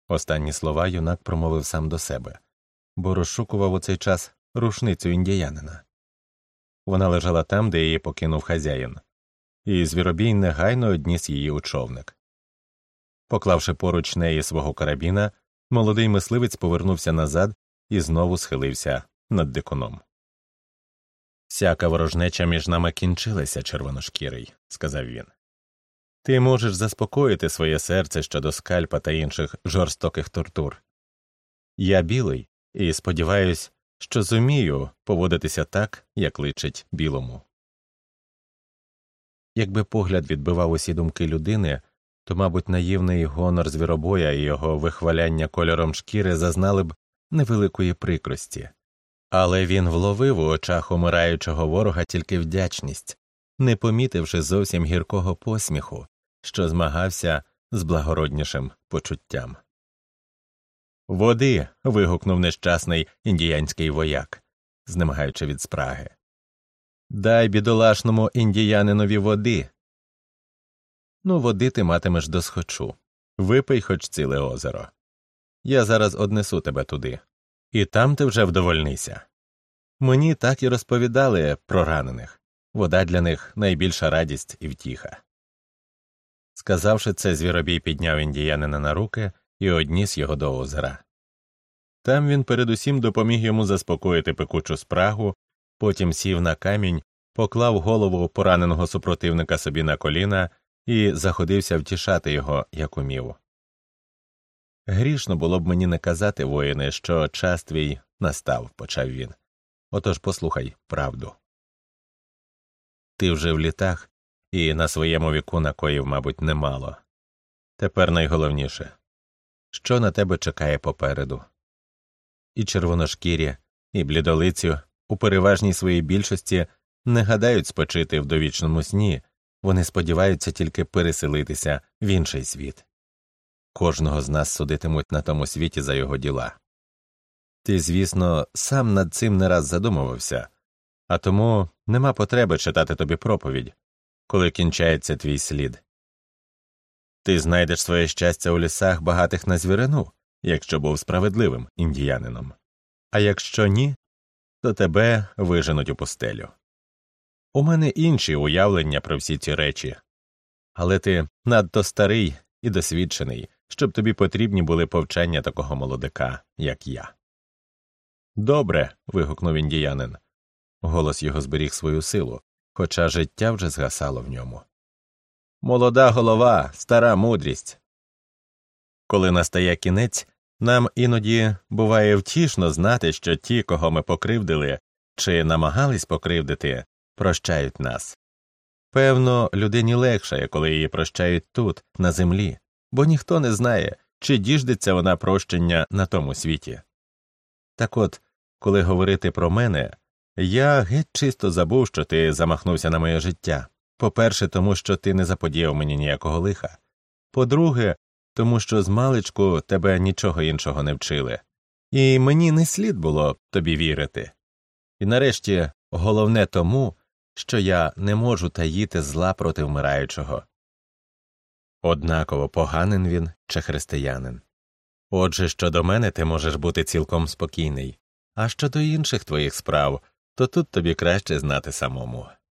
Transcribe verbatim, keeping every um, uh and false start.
Останні слова юнак промовив сам до себе, бо розшукував у цей час рушницю індіянина. Вона лежала там, де її покинув хазяїн, і звіробій негайно одніс її у човник. Поклавши поруч неї свого карабіна, молодий мисливець повернувся назад і знову схилився над дикуном. «Всяка ворожнеча між нами кінчилася, червоношкірий», – сказав він. «Ти можеш заспокоїти своє серце щодо скальпа та інших жорстоких тортур. Я білий і сподіваюсь, що зумію поводитися так, як личить білому». Якби погляд відбивав усі думки людини, то, мабуть, наївний гонор звіробоя і його вихваляння кольором шкіри зазнали б невеликої прикрості. Але він вловив у очах умираючого ворога тільки вдячність, не помітивши зовсім гіркого посміху, що змагався з благороднішим почуттям. «Води!» – вигукнув нещасний індіянський вояк, знемагаючи від спраги. «Дай бідолашному індіянинові води!» «Ну, води ти матимеш досхочу. Випий хоч ціле озеро. Я зараз однесу тебе туди. І там ти вже вдовольнися. Мені так і розповідали про ранених. Вода для них – найбільша радість і втіха». Сказавши це, звіробій підняв індіянина на руки і одніс його до озера. Там він передусім допоміг йому заспокоїти пекучу спрагу, потім сів на камінь, поклав голову пораненого супротивника собі на коліна і заходився втішати його, як умів. «Грішно було б мені не казати, воїне, що час твій настав», – почав він. «Отож послухай правду. Ти вже в літах і на своєму віку накоїв, мабуть, немало. Тепер найголовніше – що на тебе чекає попереду. І червоношкірі, і блідолицю у переважній своїй більшості не гадають спочити в довічному сні, вони сподіваються тільки переселитися в інший світ. Кожного з нас судитимуть на тому світі за його діла. Ти, звісно, сам над цим не раз задумувався, а тому нема потреби читати тобі проповідь, коли кінчається твій слід. Ти знайдеш своє щастя у лісах, багатих на звірину, якщо був справедливим індіянином. А якщо ні, то тебе виженуть у пустелю. У мене інші уявлення про всі ці речі, але ти надто старий і досвідчений, щоб тобі потрібні були повчання такого молодика, як я». «Добре», – вигукнув індіянин. Голос його зберіг свою силу, хоча життя вже згасало в ньому. «Молода голова, стара мудрість. Коли настає кінець, нам іноді буває втішно знати, що ті, кого ми покривдили чи намагались покривдити, прощають нас. Певно, людині легше, коли її прощають тут, на землі, бо ніхто не знає, чи діждеться вона прощення на тому світі. Так от, коли говорити про мене, я геть чисто забув, що ти замахнувся на моє життя. По-перше, тому що ти не заподіяв мені ніякого лиха. По-друге, тому що змалечку тебе нічого іншого не вчили. І мені не слід було тобі вірити. І нарешті, головне тому, що я не можу таїти зла проти вмираючого. Однаково поганин він чи християнин. Отже, щодо мене ти можеш бути цілком спокійний, а щодо інших твоїх справ, то тут тобі краще знати самому.